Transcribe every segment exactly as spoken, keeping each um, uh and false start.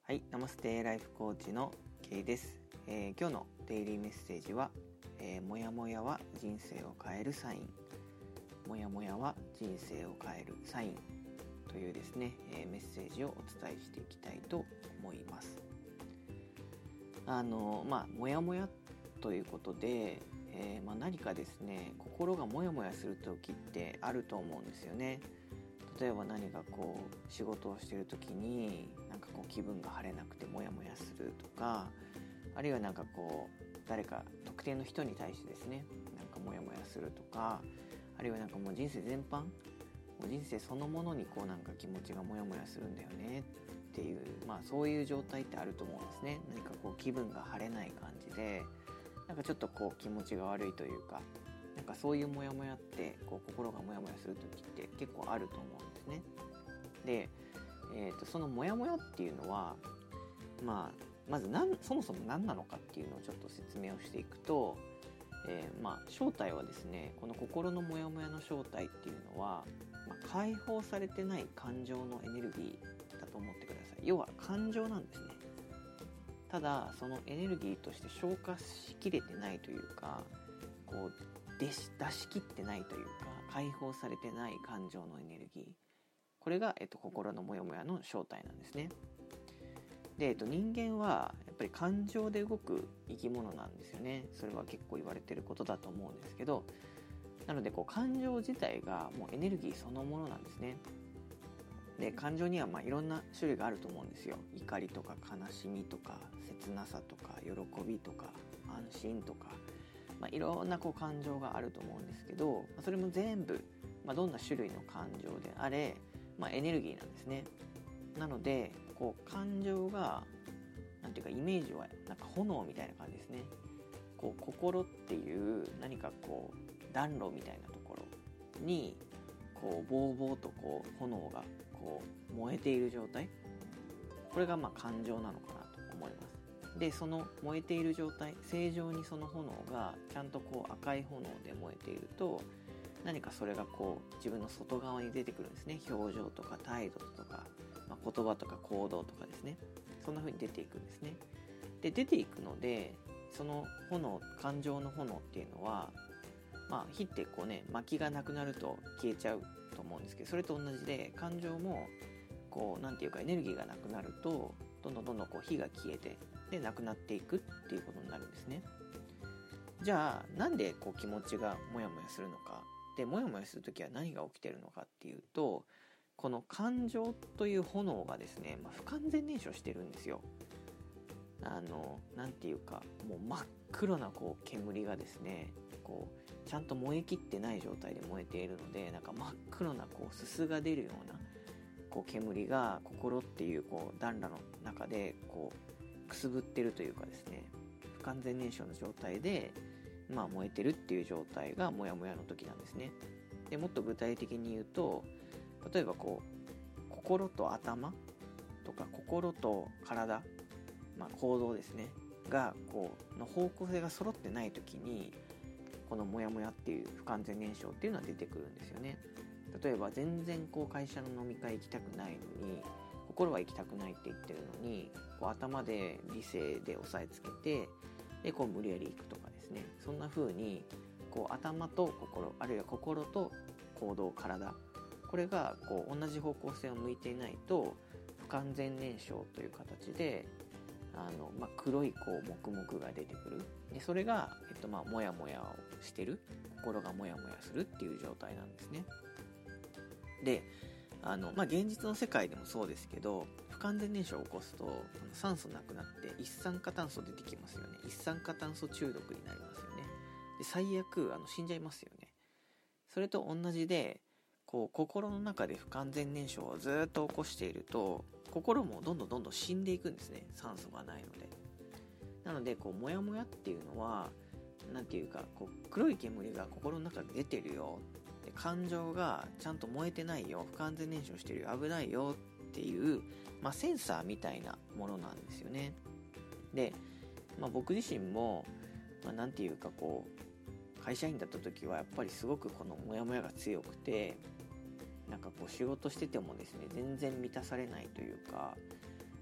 はい、ナマステライフコーチの K です、えー、今日のデイリーメッセージは、えー、もやもやは人生を変えるサイン、もやもやは人生を変えるサインというですね、えー、メッセージをお伝えしていきたいと思います。あのまあもやもやということで、えーまあ、何かですね、心がもやもやする時ってあると思うんですよね。例えば何かこう仕事をしている時になんかこう気分が晴れなくてモヤモヤするとか、あるいはなんかこう誰か特定の人に対してですねなんかモヤモヤするとか、あるいはなんかもう人生全般、もう人生そのものにこうなんか気持ちがモヤモヤするんだよねっていう、まあそういう状態ってあると思うんですね。何かこう気分が晴れない感じで、なんかちょっとこう気持ちが悪いというか、なんかそういうモヤモヤってこう心がモヤモヤする時って結構あると思うんですね。で、えー、とそのモヤモヤっていうのは、まあ、まずなんそもそも何なのかっていうのをちょっと説明をしていくと、えーまあ、正体はですね、この心のモヤモヤの正体っていうのは、まあ、解放されてない感情のエネルギーだと思ってください。要は感情なんですね。ただそのエネルギーとして消化しきれてないというか、こう出し、出し切ってないというか、解放されてない感情のエネルギー、これが、えっと、心のモヤモヤの正体なんですね。で、えっと、人間はやっぱり感情で動く生き物なんですよね。それは結構言われてることだと思うんですけど、なのでこう感情自体がもうエネルギーそのものなんですね。で、感情にはまあいろんな種類があると思うんですよ。怒りとか悲しみとか切なさとか喜びとか安心とか、まあ、いろんなこう感情があると思うんですけど、それも全部、まあ、どんな種類の感情であれ、まあ、エネルギーなんですね。なのでこう感情がなんていうか、イメージはなんか炎みたいな感じですね。こう心っていう何かこう暖炉みたいなところにこうボーボーとこう炎がこう燃えている状態、これがまあ感情なのかなと思います。で、その燃えている状態、正常にその炎がちゃんとこう赤い炎で燃えていると、何かそれがこう自分の外側に出てくるんですね。表情とか態度とか、まあ、言葉とか行動とかですね、そんな風に出ていくんですね。で、出ていくので、その炎、感情の炎っていうのは、まあ火ってこうね、薪がなくなると消えちゃうと思うんですけど、それと同じで感情もこうなんていうかエネルギーがなくなると、どんどんどんどんこう火が消えて、でなくなっていくっていうことになるんですね。じゃあなんでこう気持ちがモヤモヤするのか、でモヤモヤするときは何が起きてるのかっていうと、この感情という炎がですね、まあ、不完全燃焼してるんですよ。あのなんていうか、もう真っ黒なこう煙がですね、こうちゃんと燃えきってない状態で燃えているので、なんか真っ黒なこうすすが出るようなこう煙が心っていうこう暖炉の中でこうくすぶってるというかですね、不完全燃焼の状態で、まあ、燃えてるっていう状態がモヤモヤの時なんですね。でもっと具体的に言うと、例えばこう心と頭とか心と体、まあ、行動ですねがこうの方向性が揃ってない時に、このモヤモヤっていう不完全燃焼っていうのは出てくるんですよね。例えば全然こう会社の飲み会行きたくないのに、心は行きたくないって言ってるのに、こう頭で理性で押さえつけて、でこう無理やり行くとかですね、そんな風にこう頭と心、あるいは心と行動、体、これがこう同じ方向性を向いていないと、不完全燃焼という形であの、まあ、黒いこう黙々が出てくる。でそれが、えっとまあ、モヤモヤをしてる、心がモヤモヤするっていう状態なんですね。で、あの、まあ、現実の世界でもそうですけど、不完全燃焼を起こすとあの酸素なくなって一酸化炭素出てきますよね。一酸化炭素中毒になりますよね。で最悪あの死んじゃいますよね。それと同じで、こう心の中で不完全燃焼をずっと起こしていると、心もどんどんどんどん死んでいくんですね。酸素がないので。なのでこうモヤモヤっていうのは、なんていうか、こう黒い煙が心の中で出てるよ、で感情がちゃんと燃えてないよ、不完全燃焼してるよ、危ないよっていう、まあ、センサーみたいなものなんですよね。で、まあ、僕自身も、まあ、なんていうかこう会社員だった時はやっぱりすごくこのモヤモヤが強くて、なんかこう仕事しててもですね、全然満たされないというか、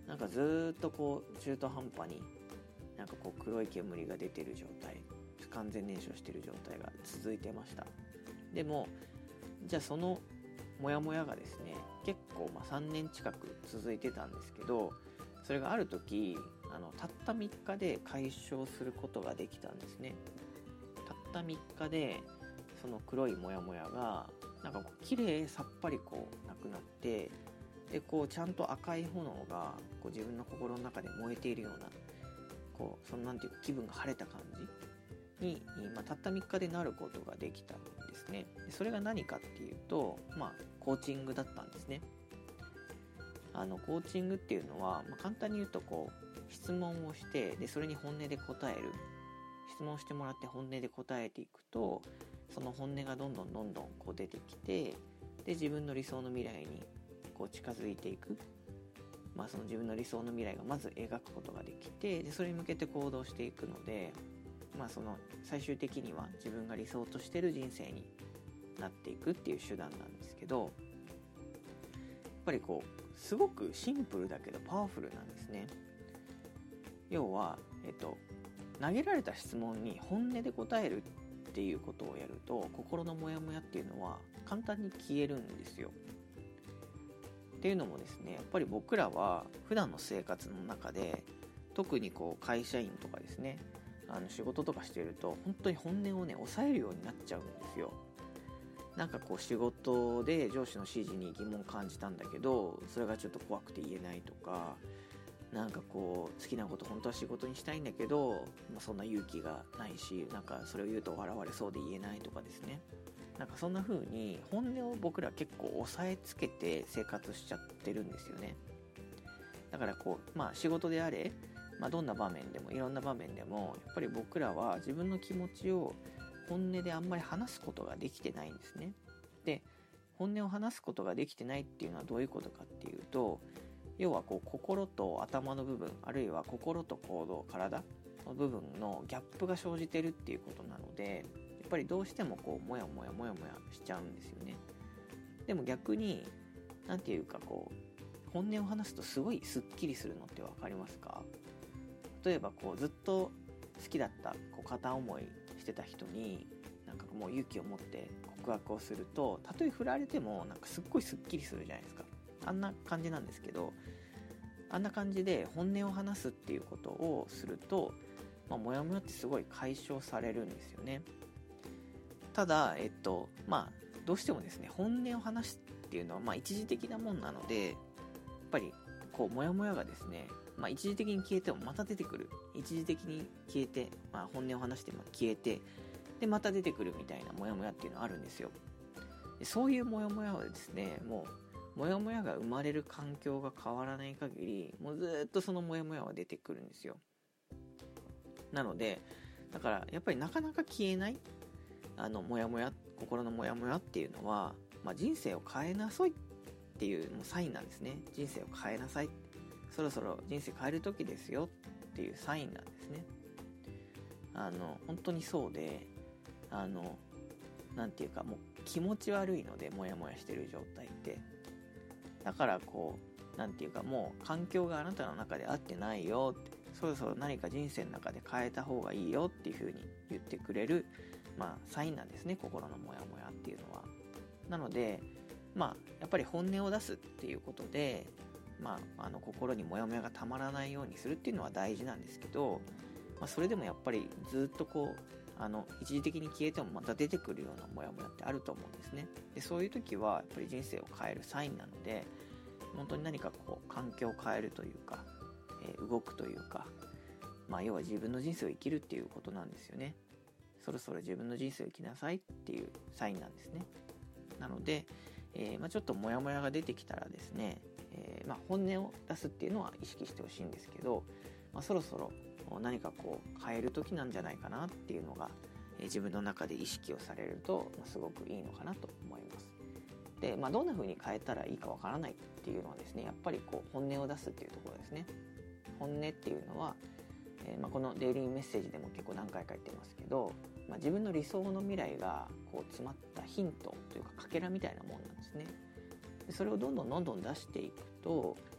なんかずっとこう中途半端になんかこう黒い煙が出てる状態、完全燃焼してる状態が続いてました。でもじゃあそのモヤモヤがですね結構まあさんねん近く続いてたんですけど、それがある時あのたったみっかで解消することができたんですね。たったみっかでその黒いモヤモヤがなんかこう綺麗さっぱりこうなくなって、でこうちゃんと赤い炎がこう自分の心の中で燃えているような、こうそのなんていうか気分が晴れた感じに、まあ、たったみっかでなることができたんですね。でそれが何かっていうと、まあコーチングだったんですね。あのコーチングっていうのは、まあ、簡単に言うとこう質問をして、でそれに本音で答える、質問してもらって本音で答えていくと、その本音がどんどんどんどんこう出てきて、で自分の理想の未来にこう近づいていく、まあ、その自分の理想の未来がまず描くことができて、でそれに向けて行動していくので、まあ、その最終的には自分が理想としている人生になっていくっていう手段なんですけど、やっぱりこうすごくシンプルだけどパワフルなんですね。要は、えっと、投げられた質問に本音で答えるっていうことをやると、心のモヤモヤっていうのは簡単に消えるんですよ。っていうのもですね、やっぱり僕らは普段の生活の中で、特にこう会社員とかですね、あの仕事とかしてると本当に本音をね抑えるようになっちゃうんですよ。なんかこう仕事で上司の指示に疑問を感じたんだけど、それがちょっと怖くて言えないとか、なんかこう好きなこと本当は仕事にしたいんだけど、まあ、そんな勇気がないし、なんかそれを言うと笑われそうで言えないとかですね、なんかそんな風に本音を僕ら結構抑えつけて生活しちゃってるんですよね。だからこう、まあ仕事であれ、まあ、どんな場面でもいろんな場面でもやっぱり僕らは自分の気持ちを本音であんまり話すことができてないんですね。で、本音を話すことができてないっていうのはどういうことかっていうと、要はこう心と頭の部分、あるいは心と行動、体の部分のギャップが生じてるっていうことなので、やっぱりどうしてもこうモヤモヤモヤモヤしちゃうんですよね。でも逆になんていうかこう本音を話すとすごいスッキリするのって分かりますか？例えばこうずっと好きだったこう片思いしてた人になんかもう勇気を持って告白をすると、たとえ振られてもなんかすっごいスッキリするじゃないですか。あんな感じなんですけど、あんな感じで本音を話すっていうことをすると、まあ、モヤモヤってすごい解消されるんですよね。ただ、えっと、まあ、どうしてもですね、本音を話すっていうのは、まあ、一時的なもんなので、やっぱり、こう、モヤモヤがですね、まあ、一時的に消えてもまた出てくる。一時的に消えて、まあ、本音を話しても消えて、で、また出てくるみたいなモヤモヤっていうのはあるんですよ。でそういうモヤモヤはですね、もう、モヤモヤが生まれる環境が変わらない限り、もうずっとそのモヤモヤは出てくるんですよ。なので、だからやっぱりなかなか消えないあのモヤモヤ、心のモヤモヤっていうのは、まあ、人生を変えなさいっていうもうサインなんですね。人生を変えなさい、そろそろ人生変える時ですよっていうサインなんですね。あの本当にそうで、あのなんていうかもう気持ち悪いので、モヤモヤしてる状態って。だからこうなんていうか、もう環境があなたの中で合ってないよって、そろそろ何か人生の中で変えた方がいいよっていう風に言ってくれる、まあサインなんですね、心のモヤモヤっていうのは。なのでまあやっぱり本音を出すっていうことで、まあ、あの心にモヤモヤがたまらないようにするっていうのは大事なんですけど、まあ、それでもやっぱりずっとこうあの一時的に消えてもまた出てくるようなモヤモヤってあると思うんですね。でそういう時はやっぱり人生を変えるサインなので、本当に何かこう環境を変えるというか、えー、動くというか、まあ要は自分の人生を生きるっていうことなんですよね。そろそろ自分の人生を生きなさいっていうサインなんですね。なので、えーまあ、ちょっとモヤモヤが出てきたらですね、えーまあ、本音を出すっていうのは意識してほしいんですけど、まあ、そろそろ何かこう変える時なんじゃないかなっていうのが、えー、自分の中で意識をされると、まあ、すごくいいのかなと思います。で、まあ、どんな風に変えたらいいかわからないっていうのはですね、やっぱりこう本音を出すっていうところですね。本音っていうのは、えーまあ、このデイリーメッセージでも結構何回か言ってますけど、まあ、自分の理想の未来がこう詰まったヒントというかかけらみたいなもんなんですね。でそれをどんどんどんどん出していくと、こ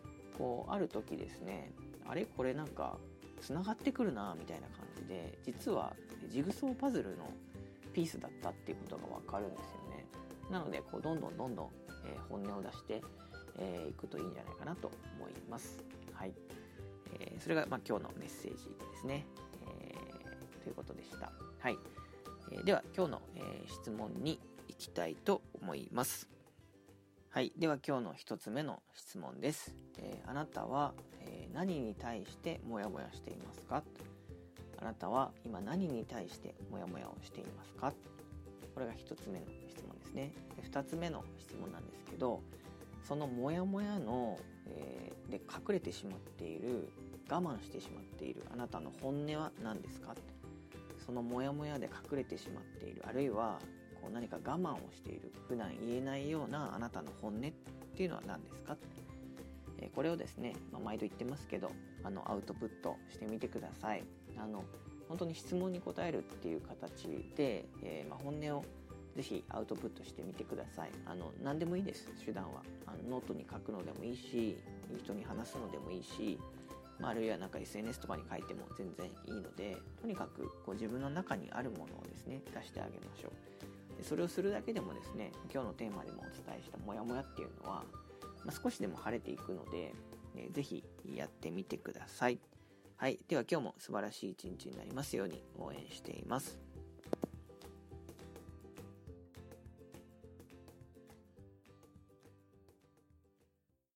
こうある時ですね、あれこれなんかつながってくるなみたいな感じで、実はジグソーパズルのピースだったっていうことが分かるんですよね。なのでこうどんどんどんどん、えー、本音を出してい、えー、くといいんじゃないかなと思います。はい、えー、それが、まあ、今日のメッセージですね、えー、ということでした。はい、えー、では今日の、えー、質問に行きたいと思います。はい、では今日の一つ目の質問です。えー、あなたは、えー、何に対してモヤモヤしていますか？あなたは今何に対してモヤモヤをしていますか？これが一つ目の質問ですね。で二つ目の質問なんですけど、そのモヤモヤの、えー、で隠れてしまっている、我慢してしまっているあなたの本音は何ですか？そのモヤモヤで隠れてしまっている、あるいはこう何か我慢をしている、普段言えないようなあなたの本音っていうのは何ですか？えー、これをですね、まあ、毎度言ってますけど、あのアウトプットしてみてください。あの本当に質問に答えるっていう形で、えーまあ、本音をぜひアウトプットしてみてください。あの何でもいいです。手段はあのノートに書くのでもいいし、人に話すのでもいいし、まあ、あるいはなんか エスエヌエス とかに書いても全然いいので、とにかくこう自分の中にあるものをですね出してあげましょう。でそれをするだけでもですね、今日のテーマでもお伝えしたモヤモヤっていうのは、まあ、少しでも晴れていくので、えー、ぜひやってみてください。はい、では今日も素晴らしい一日になりますように応援しています。